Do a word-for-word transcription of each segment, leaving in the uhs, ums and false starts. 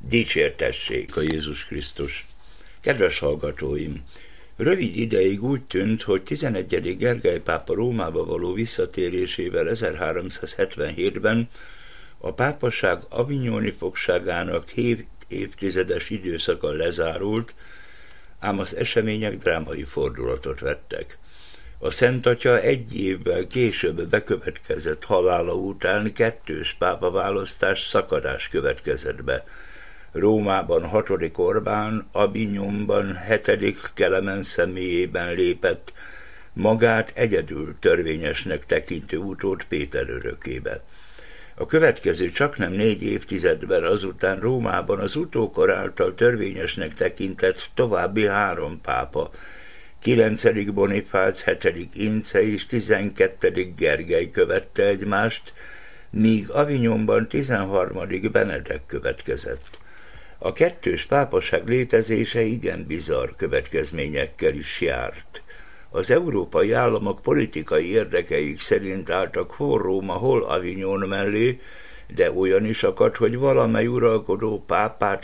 Dicsértessék a Jézus Krisztus! Kedves hallgatóim! Rövid ideig úgy tűnt, hogy tizenegyedik Gergely pápa Rómába való visszatérésével ezerháromszázhetvenhétben a pápaság avignoni fogságának hét évtizedes időszaka lezárult, ám az események drámai fordulatot vettek. A Szent Atya egy évvel később bekövetkezett halála után kettős pápaválasztás szakadás következett be. Rómában hatodik Orbán, Avignonban hetedik Kelemen személyében lépett magát egyedül törvényesnek tekintő utód Péter örökébe. A következő csaknem négy évtizedben azután Rómában az utókor által törvényesnek tekintett további három pápa, kilencedik Bonifác, hetedik Ince és tizenkettedik Gergely követte egymást, míg Avignonban tizenharmadik Benedek következett. A kettős pápaság létezése igen bizarr következményekkel is járt. Az európai államok politikai érdekeik szerint álltak hol Róma, hol Avignon mellé, de olyan is akadt, hogy valamely uralkodó pápát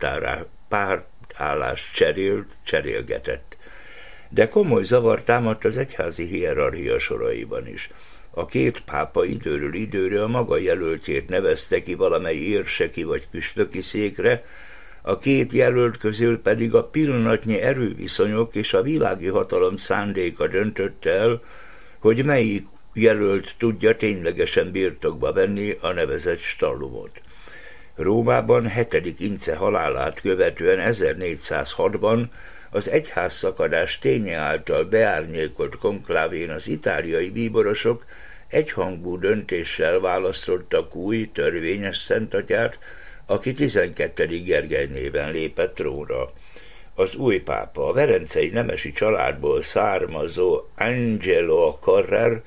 pártállást cserélt, cserélgetett. De komoly zavar támadt az egyházi hierarchia soraiban is. A két pápa időről időre a maga jelöltjét nevezte ki valamely érseki vagy püspöki székre, a két jelölt közül pedig a pillanatnyi erőviszonyok és a világi hatalom szándéka döntötte el, hogy melyik jelölt tudja ténylegesen birtokba venni a nevezett stallumot. Rómában hetedik Ince halálát követően ezernégyszázhatban az egyházszakadás ténye által beárnyékolt konklávén az itáliai bíborosok egyhangú döntéssel választottak új, törvényes Szentatyát, aki tizenkettedik Gergely néven lépett trónra. Az új pápa, a verencei nemesi családból származó Angelo Correr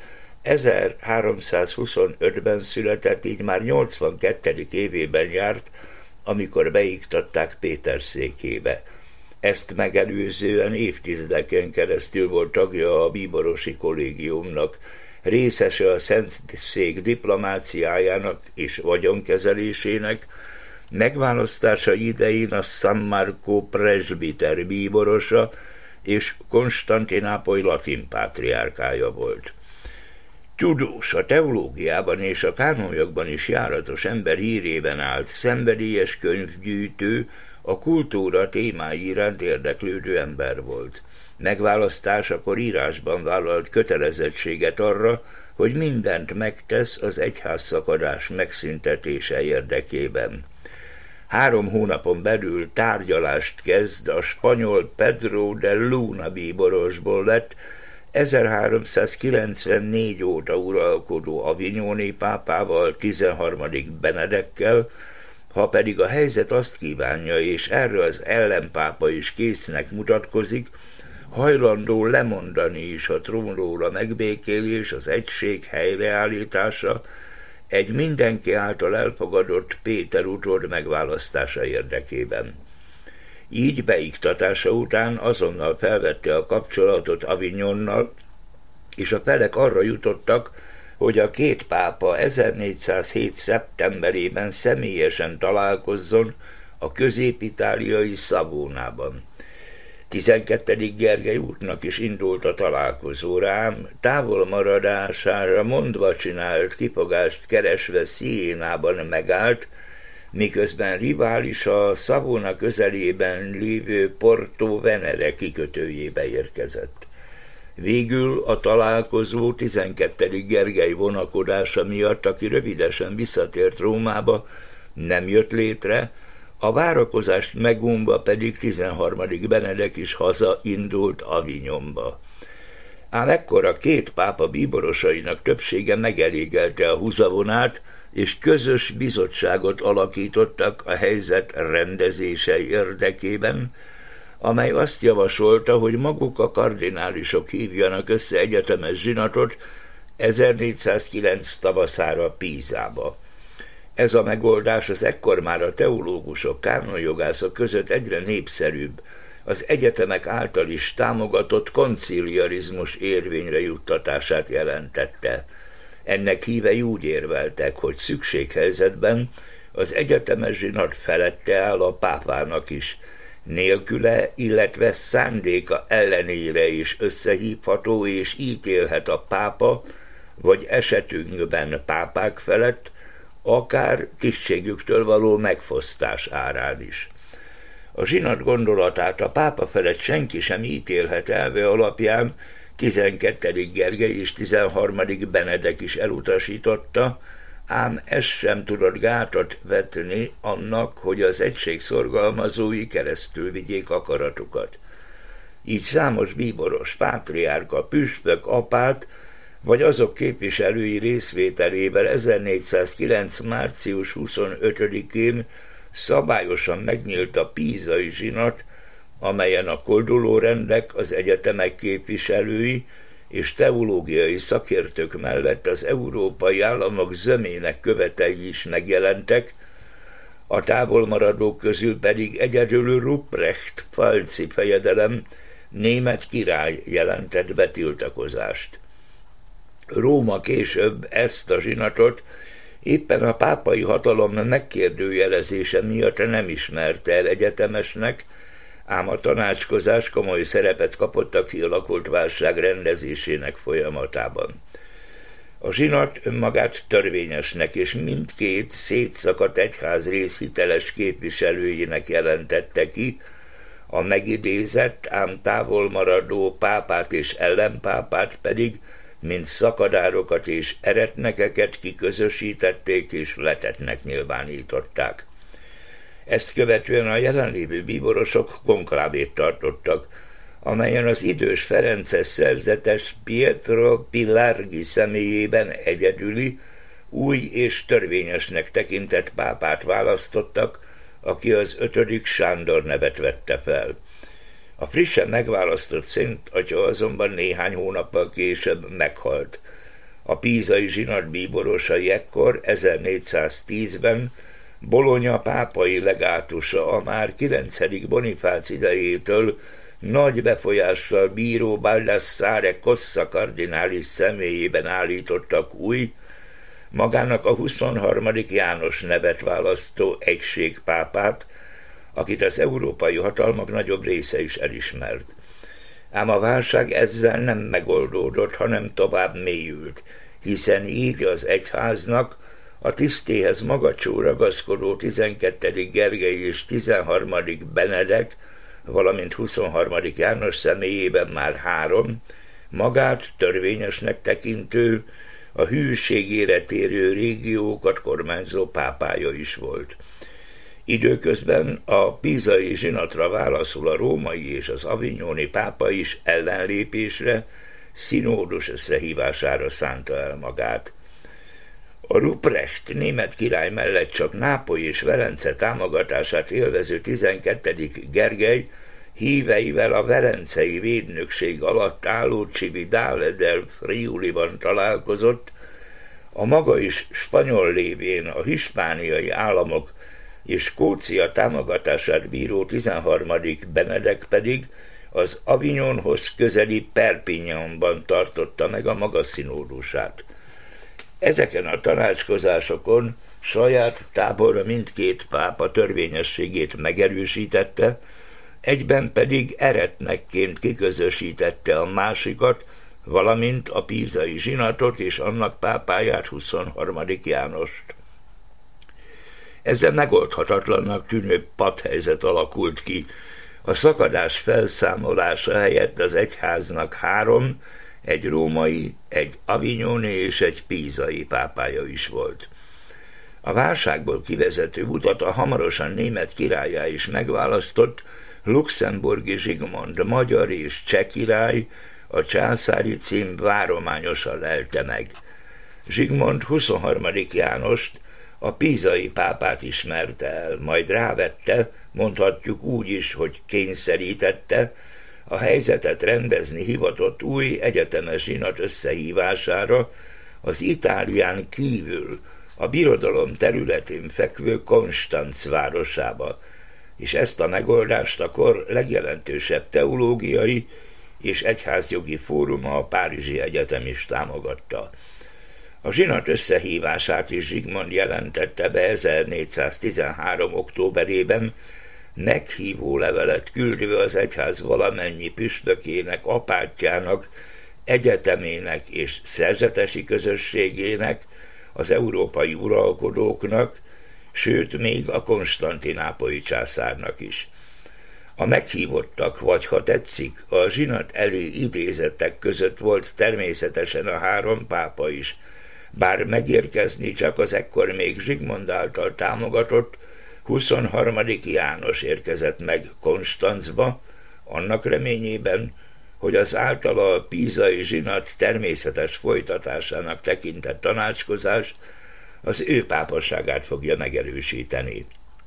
ezerháromszázhuszonötben született, így már nyolcvankettedik évében járt, amikor beiktatták Péter székébe. Ezt megelőzően évtizedeken keresztül volt tagja a bíborosi kollégiumnak, részese a Szentszék diplomáciájának és vagyonkezelésének, megválasztása idején a San Marco presbiter bíborosa és Konstantinápoly latin pátriárkája volt. Tudós, a teológiában és a kánonjogban is járatos ember hírében állt, szenvedélyes könyvgyűjtő, a kultúra témái iránt érdeklődő ember volt. Megválasztásakor írásban vállalt kötelezettséget arra, hogy mindent megtesz az egyházszakadás megszüntetése érdekében. Három hónapon belül tárgyalást kezd a spanyol Pedro de Luna bíborosból lett ezerháromszázkilencvennégy óta uralkodó avignoni pápával, tizenharmadik Benedekkel, ha pedig a helyzet azt kívánja, és erre az ellenpápa is késznek mutatkozik, hajlandó lemondani is a trónról a megbékélés, az egység helyreállítása, egy mindenki által elfogadott Péter utód megválasztása érdekében. Így beiktatása után azonnal felvette a kapcsolatot Avignonnal, és a felek arra jutottak, hogy a két pápa ezernégyszázhét. szeptemberében személyesen találkozzon a közép-itáliai Savonában. tizenkettedik Gergely útnak is indult a találkozó, rám távol maradására mondva csinált kifogást keresve Sienában megállt, miközben riválisa a Savona közelében lévő Porto Venere kikötőjébe érkezett. Végül a találkozó tizenkettedik Gergely vonakodása miatt, aki rövidesen visszatért Rómába, nem jött létre, a várakozást megunva pedig tizenharmadik Benedek is hazaindult Avignonba. Ám ekkor a két pápa bíborosainak többsége megelégelte a húzavonát, és közös bizottságot alakítottak a helyzet rendezése érdekében, amely azt javasolta, hogy maguk a kardinálisok hívjanak össze egyetemes zsinatot ezernégyszázkilenc tavaszára Pízába. Ez a megoldás az ekkor már a teológusok, kánonjogászok között egyre népszerűbb, az egyetemek által is támogatott konciliarizmus érvényre juttatását jelentette. Ennek hívei úgy érveltek, hogy szükséghelyzetben az egyetemes zsinat felette áll a pápának is, nélküle, illetve szándéka ellenére is összehívható és ítélhet a pápa, vagy esetünkben pápák felett, akár tisztségüktől való megfosztás árán is. A zsinat gondolatát a pápa felett senki sem ítélhet elve alapján, tizenkettedik Gergely és tizenharmadik Benedek is elutasította, ám ez sem tudott gátat vetni annak, hogy az egység szorgalmazói keresztül vigyék akaratukat. Így számos bíboros, pátriárka, püspök, apát, vagy azok képviselői részvételével ezernégyszázkilenc. március huszonötödikén szabályosan megnyílt a pízai zsinat, amelyen a koldulórendek, az egyetemek képviselői és teológiai szakértők mellett az európai államok zömének követei is megjelentek, a távolmaradók közül pedig egyedül Ruprecht Pfalzi fejedelem, német király jelentett be tiltakozást. Róma később ezt a zsinatot éppen a pápai hatalom megkérdőjelezése miatt nem ismerte el egyetemesnek, ám a tanácskozás komoly szerepet kapott a kialakult válság rendezésének folyamatában. A zsinat önmagát törvényesnek és mindkét szétszakadt egyház részhiteles képviselőjének jelentette ki, a megidézett, ám távol maradó pápát és ellenpápát pedig, mint szakadárokat és eretnekeket kiközösítették és letettnek nyilvánították. Ezt követően a jelenlévő bíborosok konklávét tartottak, amelyen az idős ferences szerzetes Pietro Pilargi személyében egyedüli, új és törvényesnek tekintett pápát választottak, aki az ötödik Sándor nevet vette fel. A frissen megválasztott szent atya azonban néhány hónappal később meghalt. A pízai zsinat bíborosai ekkor ezernégyszáztízben Bologna pápai legátusa a már kilencedik Bonifác idejétől nagy befolyással bíró Baldassare Cossa kardinális személyében állítottak új, magának a huszonharmadik János nevet választó egységpápát, akit az európai hatalmak nagyobb része is elismert. Ám a válság ezzel nem megoldódott, hanem tovább mélyült, hiszen így az egyháznak a tisztéhez magacsú ragaszkodó tizenkettedik Gergely és tizenharmadik Benedek, valamint huszonharmadik János személyében már három, magát törvényesnek tekintő, a hűségére térő régiókat kormányzó pápája is volt. Időközben a pízai zsinatra válaszul a római és az avignoni pápa is ellenlépésre, szinódus összehívására szánta el magát. A Ruprecht német király mellett csak Nápoly és Velence támogatását élvező tizenkettedik Gergely híveivel a velencei védnökség alatt álló Cividale del Friuliban találkozott, a maga is spanyol lévén a hispániai államok és Skócia támogatását bíró tizenharmadik Benedek pedig az Avignonhoz közeli Perpignanban tartotta meg a maga szinódusát. Ezeken a tanácskozásokon saját tábora mindkét pápa törvényességét megerősítette, egyben pedig eretnekként kiközösítette a másikat, valamint a pízai zsinatot és annak pápáját, huszonharmadik Jánost. Ezzel megoldhatatlannak tűnő patthelyzet alakult ki. A szakadás felszámolása helyett az egyháznak három, egy római, egy avignoni és egy pízai pápája is volt. A válságból kivezető utat a hamarosan német királlyá is megválasztott luxemburgi Zsigmond, magyar és cseh király a császári cím várományosan lelte meg. Zsigmond huszonharmadik Jánost, a pízai pápát ismerte el, majd rávette, mondhatjuk úgy is, hogy kényszerítette, a helyzetet rendezni hivatott új egyetemes zsinat összehívására az Itálián kívül a birodalom területén fekvő Konstanz városába, és ezt a megoldást a kor legjelentősebb teológiai és egyházjogi fóruma, a Párizsi Egyetem is támogatta. A zsinat összehívását is Zsigmond jelentette be ezernégyszáztizenhárom. októberében, meghívó levelet küldve az egyház valamennyi püspökének, apátjának, egyetemének és szerzetesi közösségének, az európai uralkodóknak, sőt még a konstantinápolyi császárnak is. A meghívottak, vagy ha tetszik, a zsinat elé idézettek között volt természetesen a három pápa is, bár megérkezni csak az ekkor még Zsigmond által támogatott huszonharmadik János érkezett meg Konstancba, annak reményében, hogy az általa a pízai zsinat természetes folytatásának tekintett tanácskozás az ő pápaságát fogja megerősíteni.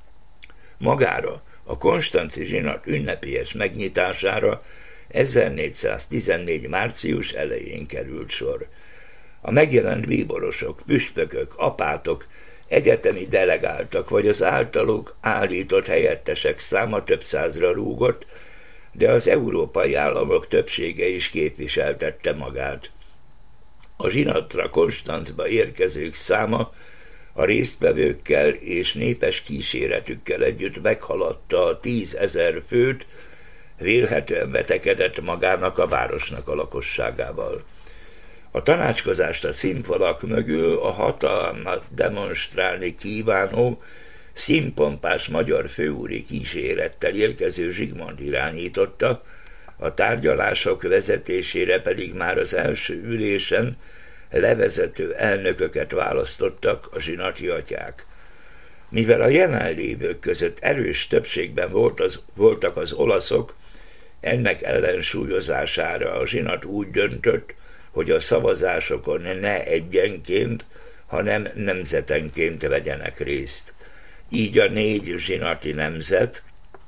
Magára, a konstanci zsinat ünnepélyes megnyitására ezernégyszáztizennégy. március elején került sor. A megjelent bíborosok, püspökök, apátok, egyetemi delegáltak vagy az általuk állított helyettesek száma több százra rúgott, de az európai államok többsége is képviseltette magát. A zsinatra Konstancba érkezők száma a résztvevőkkel és népes kíséretükkel együtt meghaladta a tízezer főt, vélhetően vetekedett magának a városnak a lakosságával. A tanácskozást a színfalak mögül a hatalmat demonstrálni kívánó, színpompás magyar főúri kísérettel érkező Zsigmond irányította, a tárgyalások vezetésére pedig már az első ülésen levezető elnököket választottak a zsinati atyák. Mivel a jelenlévők között erős többségben volt az, voltak az olaszok, ennek ellensúlyozására a zsinat úgy döntött, hogy a szavazásokon ne egyenként, hanem nemzetenként vegyenek részt. Így a négy zsinati nemzet,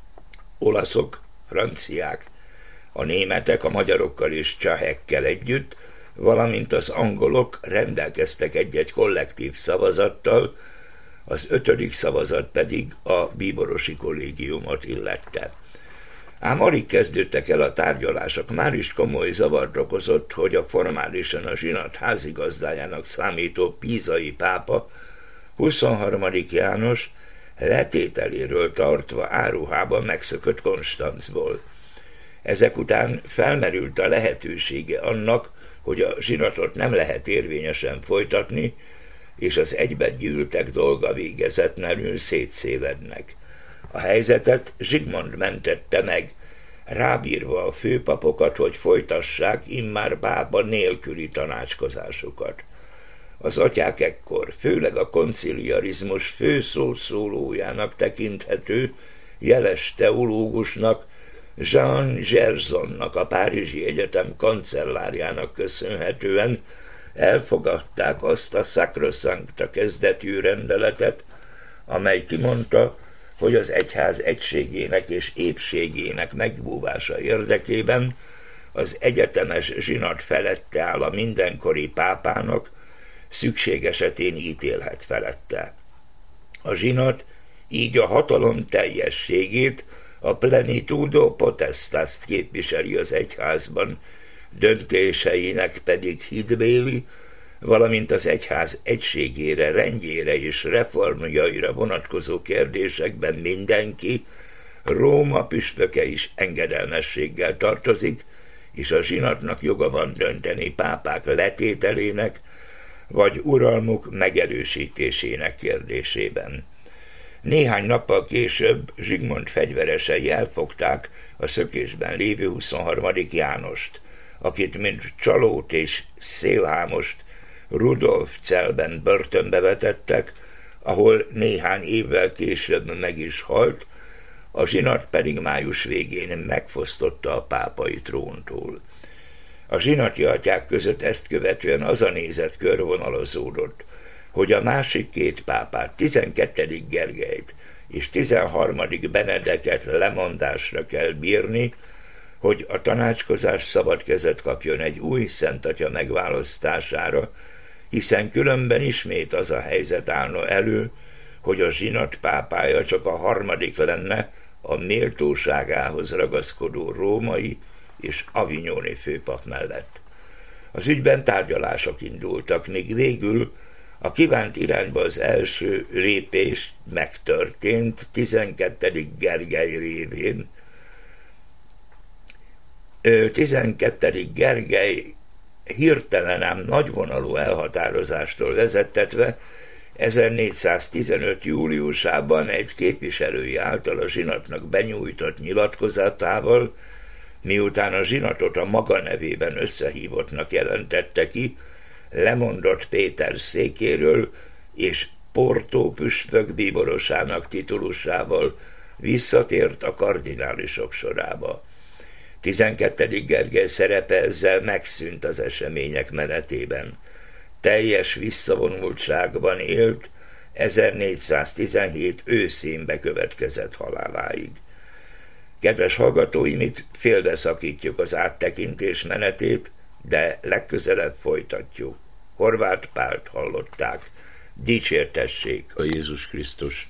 olaszok, franciák, a németek a magyarokkal és csehekkel együtt, valamint az angolok rendelkeztek egy-egy kollektív szavazattal, az ötödik szavazat pedig a bíborosi kollégiumot illette. Ám alig kezdődtek el a tárgyalások, már is komoly zavart okozott, hogy a formálisan a zsinat házigazdájának számító pízai pápa, huszonharmadik János letételéről tartva áruhában megszökött Konstancból. Ezek után felmerült a lehetősége annak, hogy a zsinatot nem lehet érvényesen folytatni, és az egyben gyűltek dolga végezetlenül szétszélednek. A helyzetet Zsigmond mentette meg, rábírva a főpapokat, hogy folytassák immár pápa nélküli tanácskozásokat. Az atyák ekkor, főleg a konciliarizmus fő szószólójának tekinthető, jeles teológusnak, Jean Gersonnak, a Párizsi Egyetem kancellárjának köszönhetően elfogadták azt a Sacrosancta kezdetű rendeletet, amely kimondta, hogy az egyház egységének és épségének megbúvása érdekében az egyetemes zsinat felette áll a mindenkori pápának, szükség esetén ítélhet felette. A zsinat így a hatalom teljességét, a plenitudo potestas képviseli az egyházban, döntéseinek pedig hitbéli, valamint az egyház egységére, rendjére és reformjaira vonatkozó kérdésekben mindenki, Róma püspöke is engedelmességgel tartozik, és a zsinatnak joga van dönteni pápák letételének, vagy uralmuk megerősítésének kérdésében. Néhány nappal később Zsigmond fegyveresei elfogták a szökésben lévő huszonharmadik Jánost, akit mint csalót és szélhámost Rudolf Celben börtönbe vetettek, ahol néhány évvel később meg is halt, a zsinat pedig május végén megfosztotta a pápai tróntól. A zsinati atyák között ezt követően az a nézet körvonalazódott, hogy a másik két pápát, tizenkettedik Gergelyt és tizenharmadik Benedeket lemondásra kell bírni, hogy a tanácskozás szabad kezet kapjon egy új szentatya megválasztására, hiszen különben ismét az a helyzet állna elő, hogy a zsinat pápája csak a harmadik lenne a méltóságához ragaszkodó római és avignoni főpap mellett. Az ügyben tárgyalások indultak, míg végül a kívánt irányba az első lépés megtörtént tizenkettedik Gergely révén. tizenkettedik Gergely hirtelen ám nagyvonalú elhatározástól vezettetve ezernégyszáztizenöt júliusában egy képviselői által a zsinatnak benyújtott nyilatkozatával, miután a zsinatot a maga nevében összehívottnak jelentette ki, lemondott Péter székéről, és Portó püspök bíborosának titulusával visszatért a kardinálisok sorába. tizenkettedik Gergely szerepe ezzel megszűnt az események menetében. Teljes visszavonultságban élt ezernégyszáztizenhét őszén bekövetkezett haláláig. Kedves hallgatóim, itt félbeszakítjuk az áttekintés menetét, de legközelebb folytatjuk. Horváth Pált hallották. Dicsértessék a Jézus Krisztus!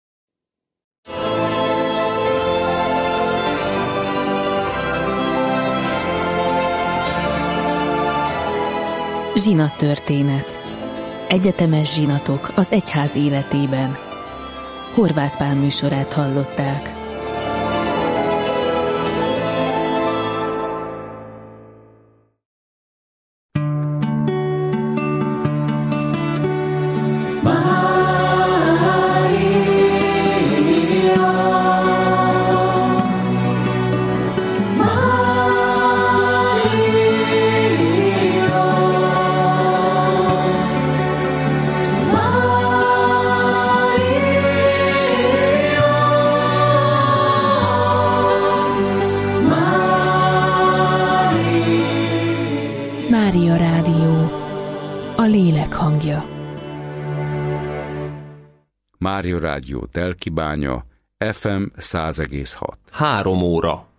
Zsinattörténet. Egyetemes zsinatok az egyház életében. Horváth Pál műsorát hallották. Mária Rádió, a lélek hangja. Mária Rádió Telkibánya, ef em száz egész hat. Három óra.